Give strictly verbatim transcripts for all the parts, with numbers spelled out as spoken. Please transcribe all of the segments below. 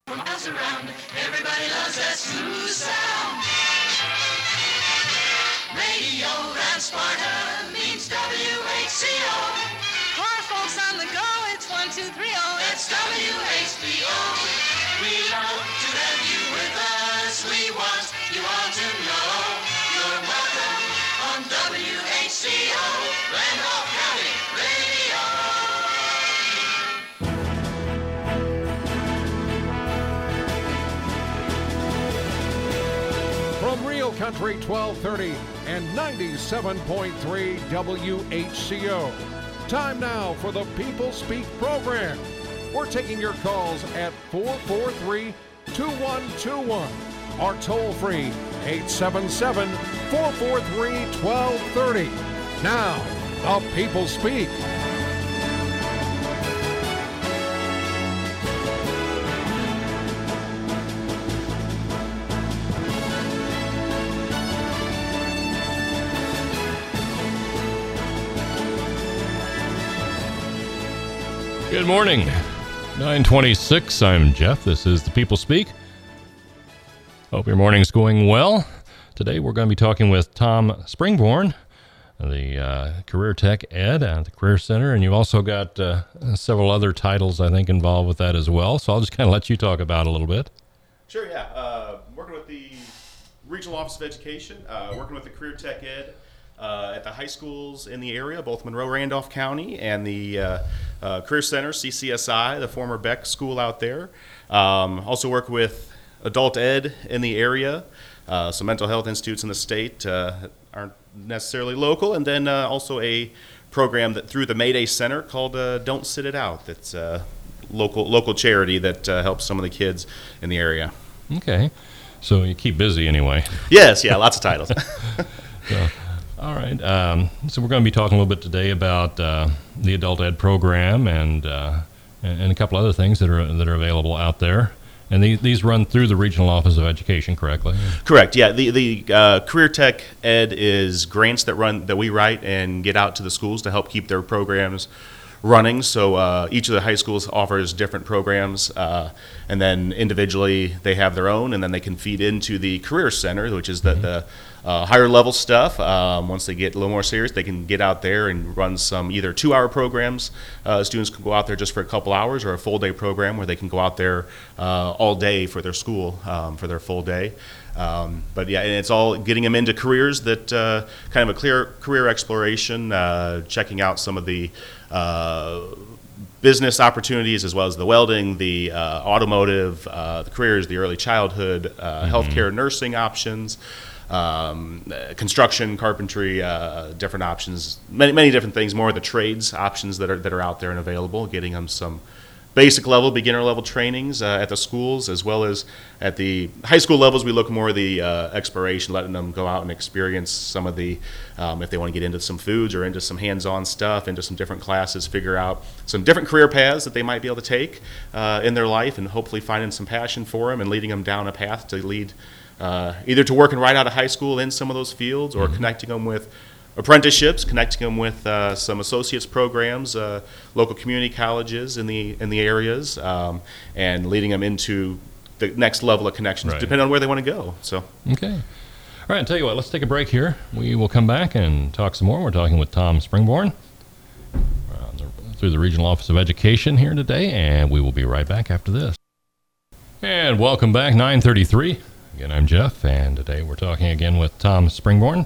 For miles around, everybody loves that smooth sound. Radio and Sparta means W H C O. For folks on the go, it's one, two, three, oh. It's W H B O. We love to have you with us. We want you all to know you're welcome on W H C O, Randolph County Radio. From Real Country twelve thirty and ninety-seven point three W H C O. Time now for the People Speak program. We're taking your calls at four four three, two one two one or toll free eight seven seven, four four three, one two three zero. Now, the People Speak. Good morning. nine twenty-six. I'm Jeff. This is the People Speak. Hope your morning's going well. Today we're going to be talking with Tom Springborn, the uh, Career Tech Ed at the Career Center, and you've also got uh, several other titles, I think, involved with that as well. So I'll just kind of let you talk about it a little bit. Sure, yeah. Uh, working with the Regional Office of Education, uh, working with the Career Tech Ed uh, at the high schools in the area, both Monroe, Randolph County, and the uh, uh, Career Center, C C S I, the former Beck School out there. Um, also work with adult ed in the area, uh, some mental health institutes in the state uh, aren't necessarily local, and then uh, also a program that through the Mayday Center called uh, Don't Sit It Out. That's a local local charity that uh, helps some of the kids in the area. Okay. So you keep busy anyway. Yes, yeah, lots of titles. So, all right. Um, so we're going to be talking a little bit today about uh, the adult ed program and uh, and a couple other things that are that are available out there. And these these run through the Regional Office of Education, correctly? Correct. Yeah. The the uh, Career Tech Ed is grants that run that we write and get out to the schools to help keep their programs running. So uh, each of the high schools offers different programs, uh, and then individually they have their own, and then they can feed into the Career Center, which is the, mm-hmm. the uh, higher level stuff. Um, once they get a little more serious, they can get out there and run some either two-hour programs. Uh, students can go out there just for a couple hours, or a full-day program where they can go out there uh, all day for their school, um, for their full day. Um, but yeah, and it's all getting them into careers that uh, kind of a clear career exploration, uh, checking out some of the uh, business opportunities as well as the welding, the uh, automotive, uh, the careers, the early childhood, uh, mm-hmm. healthcare, nursing options, um, construction, carpentry, uh, different options, many many different things. More of the trades options that are that are out there and available, getting them some basic level, beginner level trainings uh, at the schools, as well as at the high school levels. We look more at the uh, exploration, letting them go out and experience some of the, um, if they want to get into some foods or into some hands-on stuff, into some different classes, figure out some different career paths that they might be able to take uh, in their life, and hopefully finding some passion for them and leading them down a path to lead uh, either to working right out of high school in some of those fields, or mm-hmm. connecting them with apprenticeships, connecting them with uh, some associates programs, uh, local community colleges in the in the areas, um, and leading them into the next level of connections, right. depending on where they want to go. So okay, all right. I'll tell you what. Let's take a break here. We will come back and talk some more. We're talking with Tom Springborn uh, through the Regional Office of Education here today, and we will be right back after this. And welcome back. nine thirty-three. Again, I'm Jeff, and today we're talking again with Tom Springborn.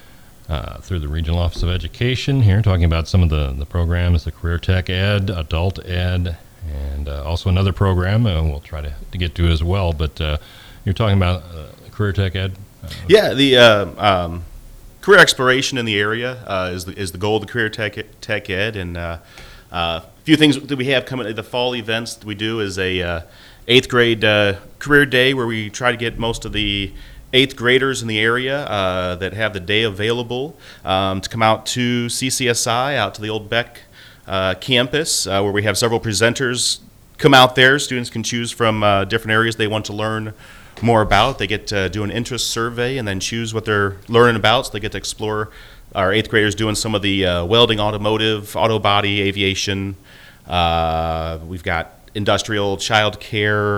Uh, through the Regional Office of Education here, talking about some of the, the programs, the Career Tech Ed, Adult Ed, and uh, also another program uh, we'll try to, to get to as well. But uh, you're talking about uh, Career Tech Ed? Uh, yeah, the uh, um, career exploration in the area uh, is, the, is the goal of the Career Tech, Tech Ed. And uh, uh, a few things that we have coming, the fall events that we do is a uh, eighth grade uh, career day where we try to get most of the eighth graders in the area uh, that have the day available um, to come out to C C S I, out to the old Beck uh, campus, uh, where we have several presenters come out there. Students can choose from uh, different areas they want to learn more about. They get to do an interest survey and then choose what they're learning about, so they get to explore. Our eighth graders doing some of the uh, welding, automotive, auto body, aviation. Uh, we've got industrial, child care,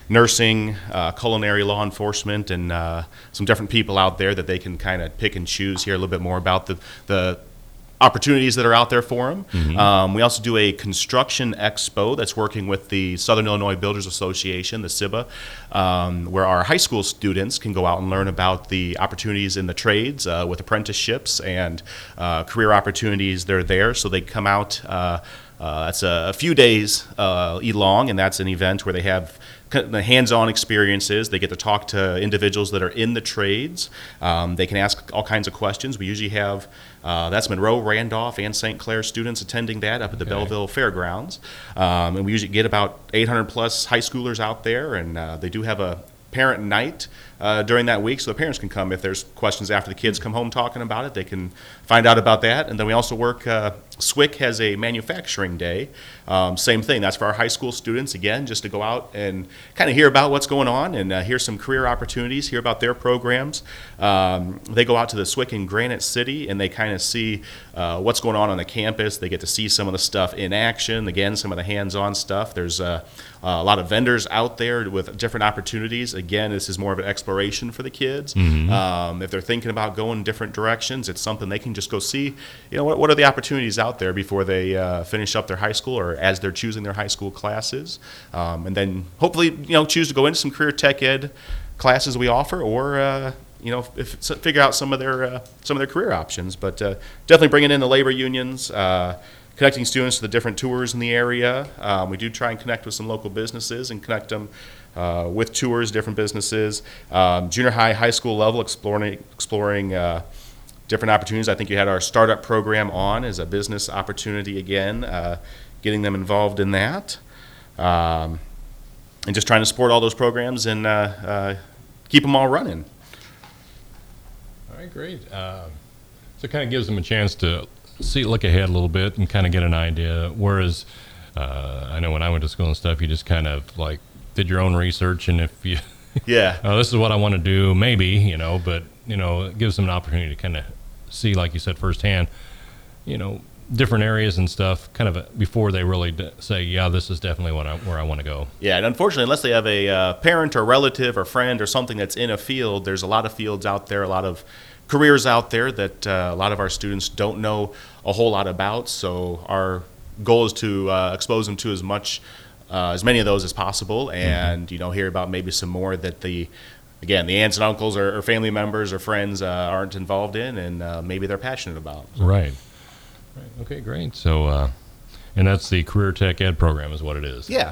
nursing, uh, culinary, law enforcement, and uh, some different people out there that they can kind of pick and choose, hear a little bit more about the, the opportunities that are out there for them. Mm-hmm. Um, we also do a construction expo that's working with the Southern Illinois Builders Association, the S I B A, um, where our high school students can go out and learn about the opportunities in the trades uh, with apprenticeships and uh, career opportunities that are there. So they come out, uh, uh, that's a, a few days uh, long, and that's an event where they have the hands-on experiences. They get to talk to individuals that are in the trades. Um, they can ask all kinds of questions. We usually have, uh, that's Monroe, Randolph, and Saint Clair students attending that up at the okay. Belleville Fairgrounds. Um, and we usually get about eight hundred plus high schoolers out there, and uh, they do have a parent night uh, during that week, so the parents can come if there's questions after the kids come home talking about it. They can find out about that. And then we also work, uh, S W I C has a manufacturing day. Um, same thing, that's for our high school students, again, just to go out and kind of hear about what's going on and uh, hear some career opportunities, hear about their programs. Um, they go out to the S W I C in Granite City, and they kind of see uh, what's going on on the campus. They get to see some of the stuff in action, again, some of the hands-on stuff. There's uh, a lot of vendors out there with different opportunities. Again, this is more of an exploration for the kids. Mm-hmm. Um, if they're thinking about going different directions, it's something they can just go see, you know, what, what are the opportunities out there before they uh, finish up their high school or as they're choosing their high school classes. Um, and then hopefully, you know, choose to go into some career tech ed classes we offer, or, uh, you know, if, figure out some of their uh, some of their career options. But uh, definitely bringing in the labor unions, uh, connecting students to the different tours in the area. Um, we do try and connect with some local businesses and connect them uh, with tours, different businesses. Um, junior high, high school level, exploring exploring uh, different opportunities. I think you had our startup program on as a business opportunity again, uh, getting them involved in that. Um, and just trying to support all those programs and uh, uh, keep them all running. All right, great. Uh, so it kind of gives them a chance to see, look ahead a little bit and kind of get an idea. Whereas uh, I know when I went to school and stuff, you just kind of like did your own research, and if you, yeah, oh, this is what I want to do, maybe, you know, but you know, it gives them an opportunity to kind of see, like you said, firsthand, you know, different areas and stuff, kind of before they really d- say, yeah, this is definitely what I, where I want to go. Yeah, and unfortunately, unless they have a uh, parent or relative or friend or something that's in a field, there's a lot of fields out there, a lot of careers out there that uh, a lot of our students don't know a whole lot about. So our goal is to uh, expose them to as much, uh, as many of those as possible, and mm-hmm. you know, hear about maybe some more that the, again, the aunts and uncles or, or family members or friends uh, aren't involved in, and uh, maybe they're passionate about. So. Right. Right. Okay, great. So, uh, and that's the Career Tech Ed program is what it is. Yeah.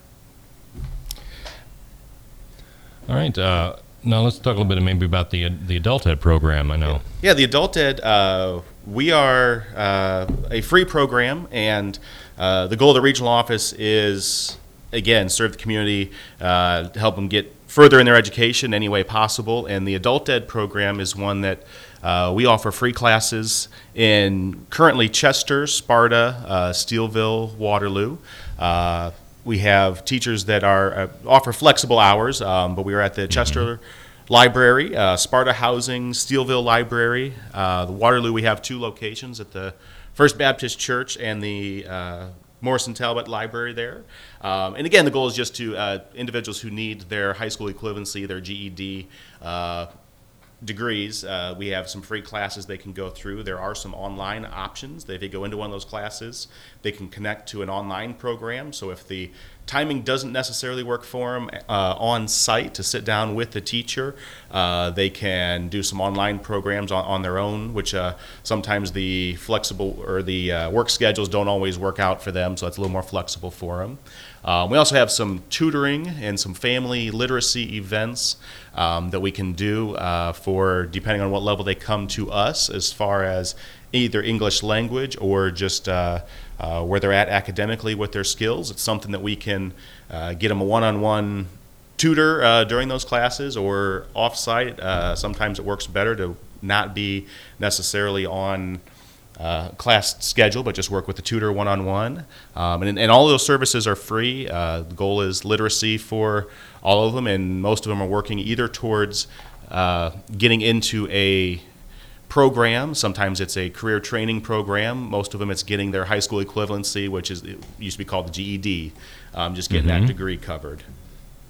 All right. Uh, now let's talk a little bit maybe about the the Adult Ed program. I know. Yeah, the Adult Ed, uh, we are uh, a free program, and uh, the goal of the regional office is, again, serve the community, uh, help them get further in their education any way possible. And the Adult Ed program is one that uh, we offer free classes in currently Chester, Sparta, uh, Steelville, Waterloo. Uh, we have teachers that are uh, offer flexible hours, um, but we are at the Chester Library, uh, Sparta Housing, Steelville Library. Uh, the Waterloo, we have two locations at the First Baptist Church and the uh, Morrison Talbot Library there. Um, and again, the goal is just to uh, individuals who need their high school equivalency, their G E D uh, degrees. Uh, we have some free classes they can go through. There are some online options. If they go into one of those classes, they can connect to an online program. So if the timing doesn't necessarily work for them uh, on site to sit down with the teacher, uh, they can do some online programs on, on their own, which uh, sometimes the flexible or the uh, work schedules don't always work out for them, so it's a little more flexible for them. Um, we also have some tutoring and some family literacy events um, that we can do uh, for, depending on what level they come to us, as far as either English language or just uh, uh, where they're at academically with their skills. It's something that we can uh, get them a one-on-one tutor uh, during those classes or off-site. Uh, sometimes it works better to not be necessarily on Uh, class schedule, but just work with the tutor one-on-one. Um, and, and all of those services are free. Uh, the goal is literacy for all of them, and most of them are working either towards uh, getting into a program. Sometimes it's a career training program. Most of them it's getting their high school equivalency, which is it used to be called the G E D, um, just getting mm-hmm. that degree covered.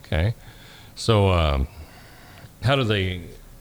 Okay. So, um, how do they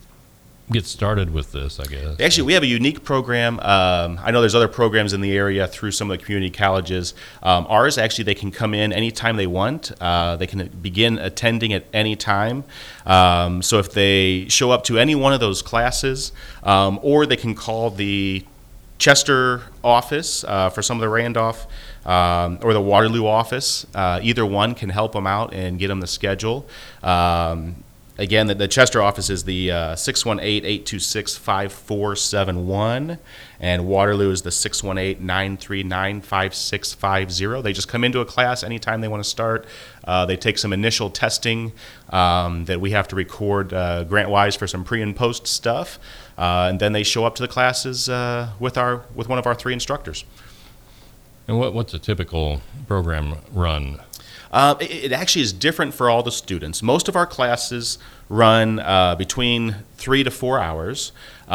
get started with this, I guess? Actually, we have a unique program. Um, I know there's other programs in the area through some of the community colleges. Um, ours, actually, they can come in anytime they want. Uh, they can begin attending at any time. Um, so if they show up to any one of those classes, um, or they can call the Chester office uh, for some of the Randolph um, or the Waterloo office. Uh, either one can help them out and get them the schedule. Um, Again, the, the Chester office is the uh, six one eight, eight two six, five four seven one, and Waterloo is the six one eight, nine three nine, five six five zero. They just come into a class anytime they want to start. Uh, they take some initial testing um, that we have to record uh, grant-wise for some pre- and post stuff, uh, and then they show up to the classes uh, with our with one of our three instructors. And what what's a typical program run? Uh, it, it actually is different for all the students. Most of our classes run uh, between three to four hours,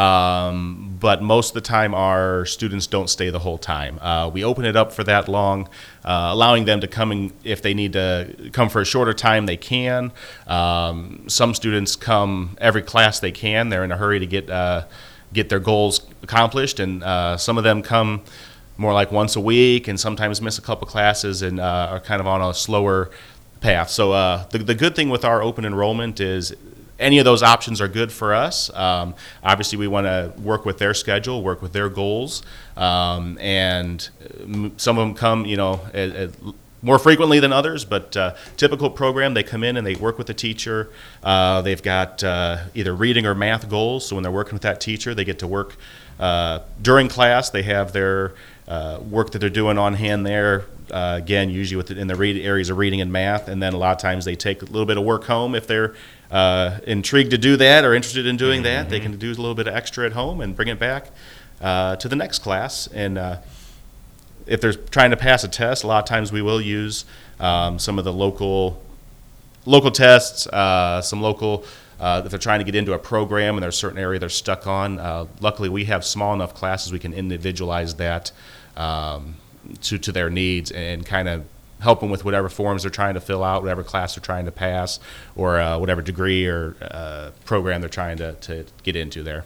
um, but most of the time our students don't stay the whole time. Uh, we open it up for that long, uh, allowing them to come in. If they need to come for a shorter time, they can. Um, some students come every class they can. They're in a hurry to get uh, get their goals accomplished, and uh, some of them come more like once a week, and sometimes miss a couple classes and uh, are kind of on a slower path. So uh, the, the good thing with our open enrollment is any of those options are good for us. Um, obviously, we want to work with their schedule, work with their goals, um, and some of them come, you know, at, at more frequently than others, but uh, typical program, they come in and they work with the teacher. Uh, they've got uh, either reading or math goals, so when they're working with that teacher, they get to work uh, during class. They have their uh, work that they're doing on hand there, uh, again, usually with the, in the read, areas of reading and math, and then a lot of times they take a little bit of work home if they're uh, intrigued to do that or interested in doing mm-hmm. that. They can do a little bit of extra at home and bring it back uh, to the next class. And uh, if they're trying to pass a test, a lot of times we will use um, some of the local local tests, uh, some local, uh, if they're trying to get into a program and there's a certain area they're stuck on. Uh, luckily, we have small enough classes we can individualize that um, to, to their needs and kind of help them with whatever forms they're trying to fill out, whatever class they're trying to pass, or uh, whatever degree or uh, program they're trying to, to get into there.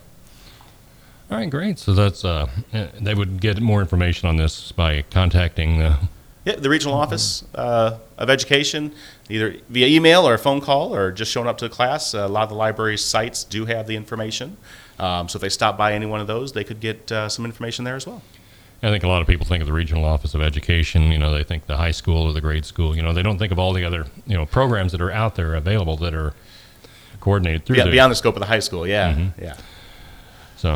All right, great. So that's uh, they would get more information on this by contacting the yeah, the regional office uh, of education, either via email or a phone call, or just showing up to the class. Uh, a lot of the library sites do have the information, um, so if they stop by any one of those, they could get uh, some information there as well. I think a lot of people think of the regional office of education. You know, they think the high school or the grade school. You know, they don't think of all the other you know programs that are out there available that are coordinated through yeah, the, beyond the scope of the high school. Yeah, mm-hmm. yeah. So.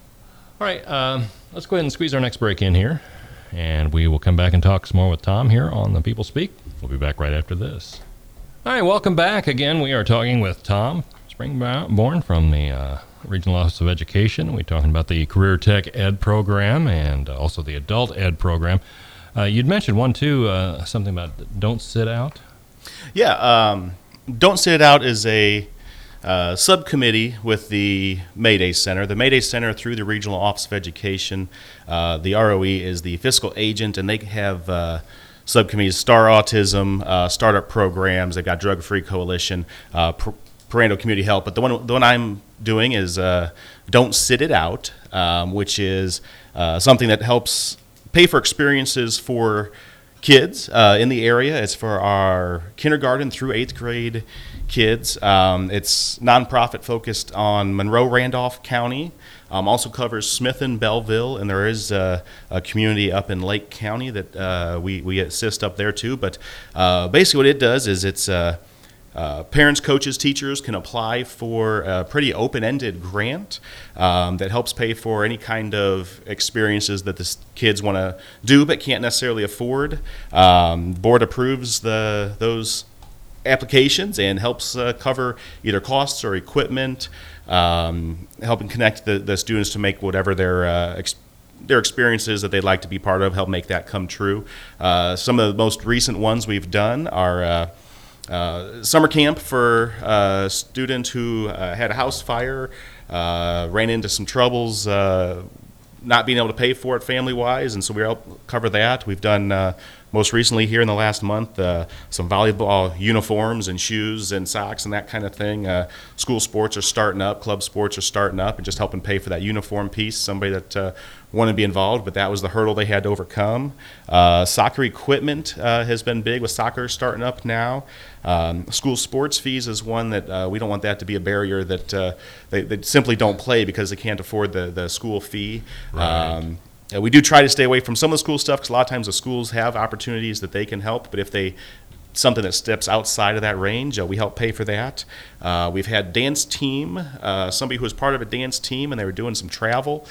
All right, um, let's go ahead and squeeze our next break in here, and we will come back and talk some more with Tom here on the People Speak. We'll be back right after this. All right, welcome back. Again, we are talking with Tom Springborn from the uh, Regional Office of Education. We're talking about the Career Tech Ed program and also the Adult Ed program. Uh, you'd mentioned one, too, uh, something about Don't Sit Out. Yeah, um, Don't Sit Out is a Uh, subcommittee with the Mayday Center. The Mayday Center, through the Regional Office of Education, uh, the R O E is the fiscal agent, and they have uh, subcommittees, Star Autism, uh, startup programs. They've got Drug Free Coalition, uh, per- parental community help. But the one, the one I'm doing is uh, Don't Sit It Out, um, which is uh, something that helps pay for experiences for kids uh, in the area. It's for our kindergarten through eighth grade kids. Um, it's nonprofit focused on Monroe, Randolph County. Um, also covers Smith and Belleville, and there is uh, a community up in Lake County that uh, we, we assist up there too. But uh, basically what it does is it's uh, uh, parents, coaches, teachers can apply for a pretty open-ended grant um, that helps pay for any kind of experiences that the kids want to do but can't necessarily afford. Um, board approves the those applications and helps uh, cover either costs or equipment, um, helping connect the, the students to make whatever their uh, ex- their experiences that they'd like to be part of, help make that come true. Uh, some of the most recent ones we've done are uh, uh, summer camp for a student who uh, had a house fire, uh, ran into some troubles, uh, not being able to pay for it family-wise, and so we help cover that. We've done uh, most recently here in the last month, uh, some volleyball uniforms and shoes and socks and that kind of thing. Uh, school sports are starting up, club sports are starting up, and just helping pay for that uniform piece. Somebody that uh, wanted to be involved, but that was the hurdle they had to overcome. Uh, soccer equipment uh, has been big with soccer starting up now. Um, school sports fees is one that uh, we don't want that to be a barrier that uh, they, they simply don't play because they can't afford the, the school fee. Right. Um, uh, we do try to stay away from some of the school stuff because a lot of times the schools have opportunities that they can help, but if they something that steps outside of that range, uh, we help pay for that. Uh, we've had dance team, uh, somebody who was part of a dance team and they were doing some travel.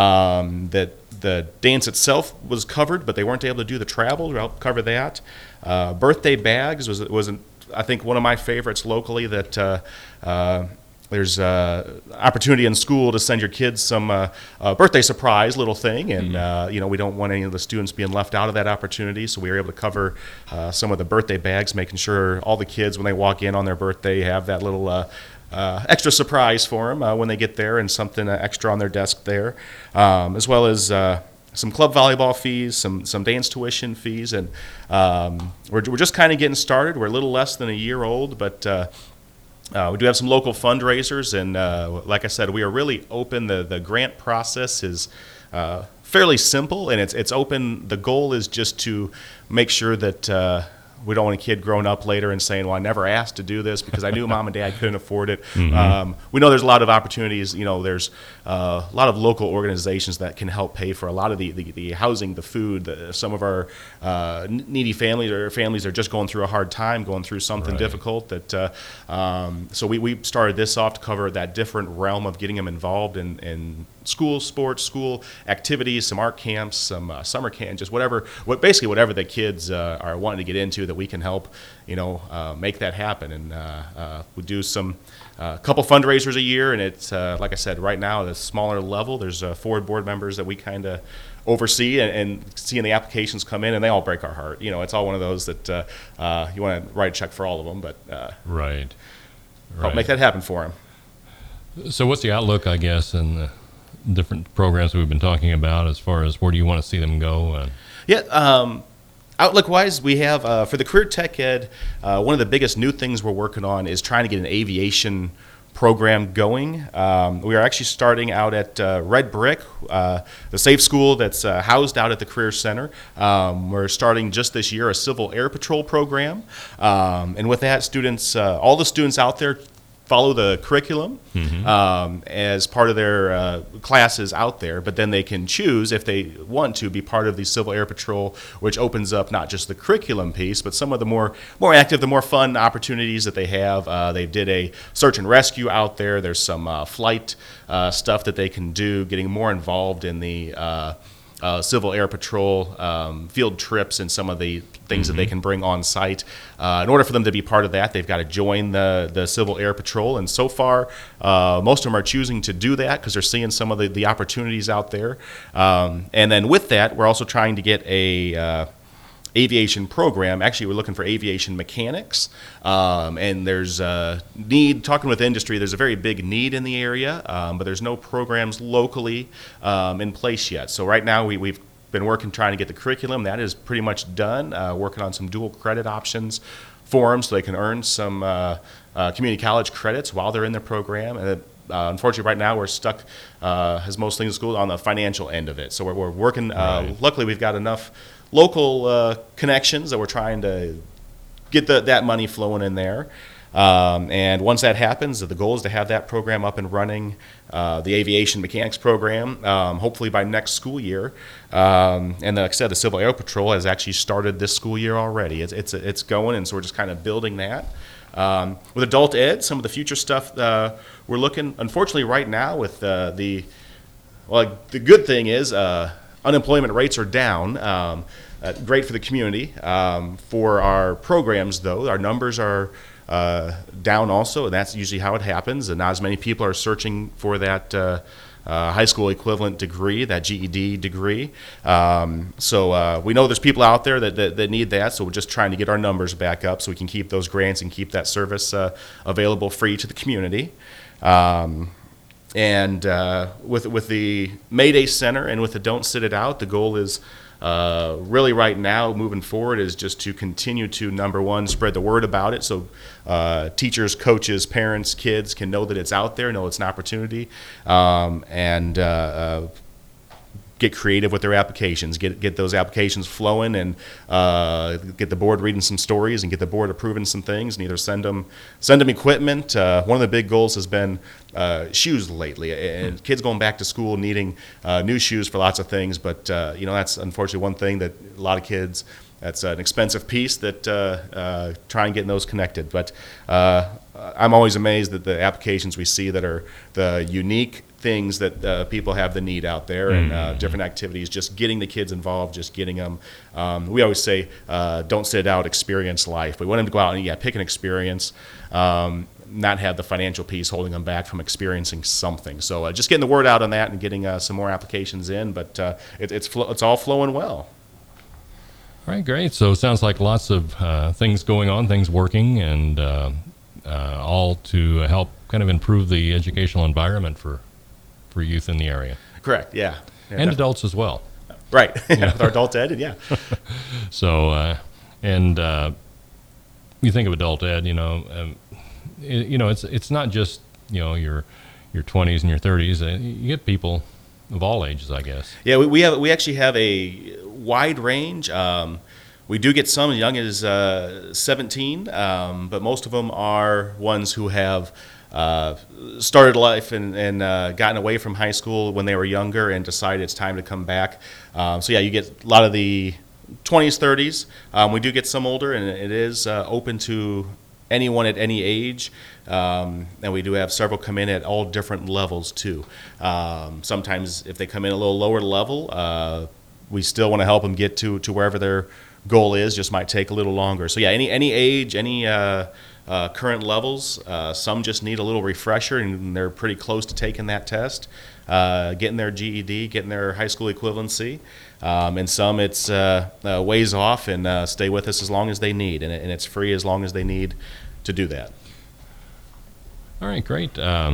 Um, that the dance itself was covered, but they weren't able to do the travel to help cover that. Uh, birthday bags was was an, I think one of my favorites locally. That uh, uh, there's uh, opportunity in school to send your kids some uh, uh, birthday surprise little thing, and uh, you know we don't want any of the students being left out of that opportunity. So we were able to cover uh, some of the birthday bags, making sure all the kids when they walk in on their birthday have that little uh, uh, extra surprise for them uh, when they get there, and something uh, extra on their desk there, um, as well as. Uh, some club volleyball fees, some some dance tuition fees, and um, we're we're just kind of getting started. We're a little less than a year old, but uh, uh, we do have some local fundraisers, and uh, like I said, we are really open. The the grant process is uh, fairly simple, and it's it's open. The goal is just to make sure that uh, we don't want a kid growing up later and saying, well, I never asked to do this because I knew mom and dad couldn't afford it. Mm-hmm. Um, we know there's a lot of opportunities. You know, there's uh, a lot of local organizations that can help pay for a lot of the, the, the housing, the food. The, some of our uh, needy families or families are just going through a hard time, going through something Right. difficult. That uh, um, So we, we started this off to cover that different realm of getting them involved in, in school sports, school activities, some art camps, some uh, summer camps, just whatever, what basically whatever the kids uh, are wanting to get into, that we can help, you know, uh, make that happen. And uh, uh, we do some uh, couple fundraisers a year, and it's uh, like I said, right now at a smaller level, there's uh, four board members that we kind of oversee, and, and seeing the applications come in, and they all break our heart. You know, it's all one of those that uh, uh, you want to write a check for all of them, but uh, Right. help Right. make that happen for them. So what's the outlook, I guess, in the different programs we've been talking about as far as where do you want to see them go? And Yeah, um, outlook-wise, we have, uh, for the Career Tech Ed, uh, one of the biggest new things we're working on is trying to get an aviation program going. Um, we are actually starting out at uh, Red Brick, uh, the safe school that's uh, housed out at the Career Center. Um, we're starting just this year a Civil Air Patrol program. Um, and with that, students, uh, all the students out there follow the curriculum Mm-hmm. um, as part of their uh, classes out there, but then they can choose if they want to be part of the Civil Air Patrol, which opens up not just the curriculum piece, but some of the more more active, the more fun opportunities that they have. Uh, they did a search and rescue out there. There's some uh, flight uh, stuff that they can do, getting more involved in the uh, Uh, Civil Air Patrol um, field trips and some of the things that they can bring on site. Uh, in order for them to be part of that, they've got to join the, the Civil Air Patrol. And so far, uh, most of them are choosing to do that because they're seeing some of the, the opportunities out there. Um, and then with that, we're also trying to get a uh, aviation program. Actually, we're looking for aviation mechanics, um, and there's a need, talking with industry, there's a very big need in the area, um, but there's no programs locally um, in place yet. So right now we, we've been working trying to get the curriculum. That is pretty much done, uh, working on some dual credit options for them so they can earn some uh, uh, community college credits while they're in the program. And Uh, unfortunately, right now we're stuck, uh, as most things in school, on the financial end of it. So we're, we're working. Uh, Right. Luckily, we've got enough local uh, connections that we're trying to get the, that money flowing in there. Um, and once that happens, the goal is to have that program up and running, uh, the aviation mechanics program, um, hopefully by next school year. Um, and like I said, the Civil Air Patrol has actually started this school year already. It's it's it's going, and so we're just kind of building that. Um, with adult ed, some of the future stuff uh, we're looking. Unfortunately, right now with uh, the well, the good thing is uh, unemployment rates are down. Um, uh, great for the community. Um, for our programs, though, our numbers are uh, down also, and that's usually how it happens. And not as many people are searching for that uh, uh, high school equivalent degree, that G E D degree. Um, so uh, we know there's people out there that, that, that need that, so we're just trying to get our numbers back up so we can keep those grants and keep that service uh, available free to the community. Um, and uh, with with the Mayday Center and with the Don't Sit It Out, the goal is uh, really right now, moving forward, is just to continue to, number one, spread the word about it so uh, teachers, coaches, parents, kids can know that it's out there, know it's an opportunity, um, and uh, uh, get creative with their applications, get get those applications flowing, and uh, get the board reading some stories, and get the board approving some things, and either send them send them equipment. Uh, one of the big goals has been uh, shoes lately, and kids going back to school needing uh, new shoes for lots of things. But uh, you know, that's unfortunately one thing that a lot of kids. That's an expensive piece that uh, uh, try and get those connected. But uh, I'm always amazed at the applications we see that are the unique things that uh, people have the need out there, and uh, different activities, just getting the kids involved, just getting them. Um, we always say, uh, don't sit out, experience life. We want them to go out and, yeah, pick an experience, um, not have the financial piece holding them back from experiencing something. So uh, just getting the word out on that and getting uh, some more applications in, but uh, it, it's, flo- it's all flowing well. All right, great. So it sounds like lots of uh, things going on, things working, and uh, uh, all to help kind of improve the educational environment for for youth in the area. Correct, yeah. yeah and definitely. Adults as well. Right, yeah. With our adult ed, yeah. So, uh, and uh, you think of adult ed, you know, um, it, you know, it's it's not just, you know, your your twenties and your thirties. Uh, you get people of all ages, I guess. Yeah, we, we have we actually have a wide range. Um, we do get some as young as uh, seventeen, um, but most of them are ones who have uh, started life and, and uh, gotten away from high school when they were younger and decided it's time to come back. Um, so yeah, you get a lot of the twenties, thirties. Um, we do get some older, and it is uh, open to anyone at any age. Um, and we do have several come in at all different levels too. Um, sometimes if they come in a little lower level, uh, we still want to help them get to, to wherever their goal is, just might take a little longer. So yeah, any any age, any uh, uh, current levels, uh, some just need a little refresher, and they're pretty close to taking that test, uh, getting their G E D, getting their high school equivalency. Um, and some it's uh, uh, ways off, and uh, stay with us as long as they need, and, it, and it's free as long as they need to do that. All right, great. Um,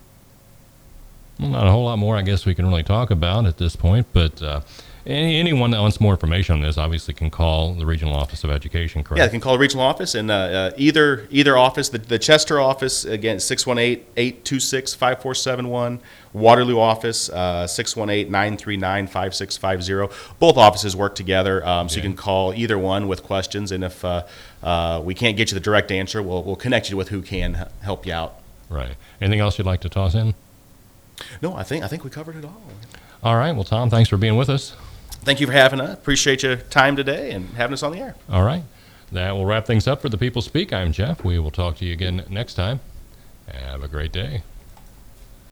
well, not a whole lot more, I guess, we can really talk about at this point, but uh, any, anyone that wants more information on this obviously can call the Regional Office of Education, correct? Yeah, they can call the regional office, and uh, uh, either either office, the, the Chester office, again, six one eight, eight two six, five four seven one, Waterloo office, uh, six one eight, nine three nine, five six five zero. Both offices work together, um, so you can call either one with questions, and if uh, uh, we can't get you the direct answer, we'll, we'll connect you with who can h- help you out. Right. Anything else you'd like to toss in? No, I think I think we covered it all. All right. Well, Tom, thanks for being with us. Thank you for having us. Appreciate your time today and having us on the air. All right. That will wrap things up for the People Speak. I'm Jeff. We will talk to you again next time. Have a great day.